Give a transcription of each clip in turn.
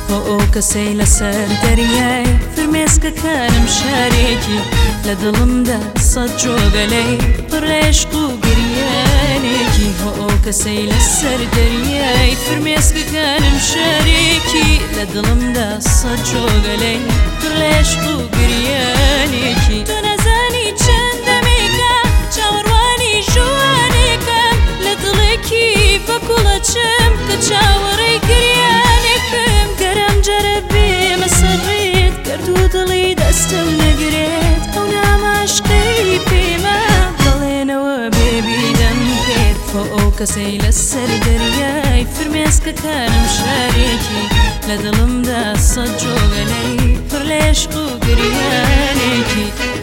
ئەو کەسەی لەسەر دەریای فرمێسکەکانم شارێکی لە دڵمدا سەد جۆگەلەی پڕێشق و گریانێکی ئەو کەسەی لەسەر دەریای فرمێسکەکانم شارێکی لە دڵمدا سەد جۆگەلەی پڕێشق و گریانێکی تۆ نەزانی چەندەمێکە چاوەڕوانی ژوانێکم لە دڵێکی بەکوڵەچم کە چاوەڕێی گریانێکم گەرم جەرەبێ مەسەڕێت گەردوو دڵی دەستم نەگرێت ئەو ناماشقەی پێمە بەڵێنەوە بێبیدەم پێت ئەو کەسەی لەسەر دەریای فرمێسکەکانم شارێکی لە دڵمدا سەد جۆگەلەی پڕ لە عێشق و گریانێکی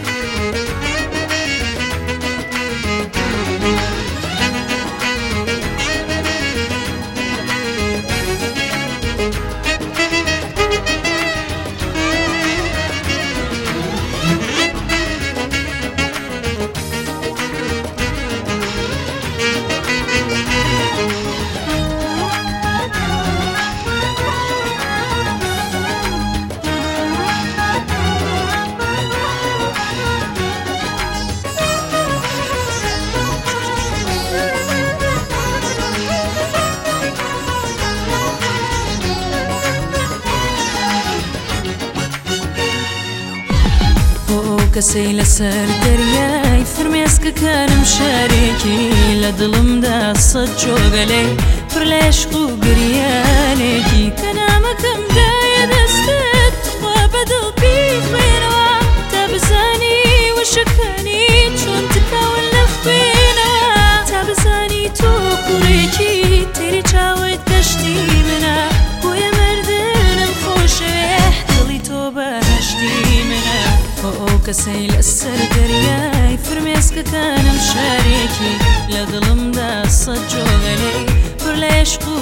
کەسەی لەسەر دەریای فرمێسکەکانم شارێکی لە دڵمدا سەد جۆگەلەی پڕ لە عێشق و گریانێکی کە نامەکەم دایە دەستت خوا بەدڵ بیخوێنەوە تا بزانی وشەکانی چۆن تکاون لە خوێنەوە تا بزانی تۆ کوڕێکی تێری چاوت گەشتی منە بۆیە مردنم خۆشەوێ دڵی تۆ بەهەشتی منە ئەو کەسەی لەسەر دەریای فرمێسکەکانم شارێکی لە دڵمدا سەد جۆگەلەی پڕ لە عێشق و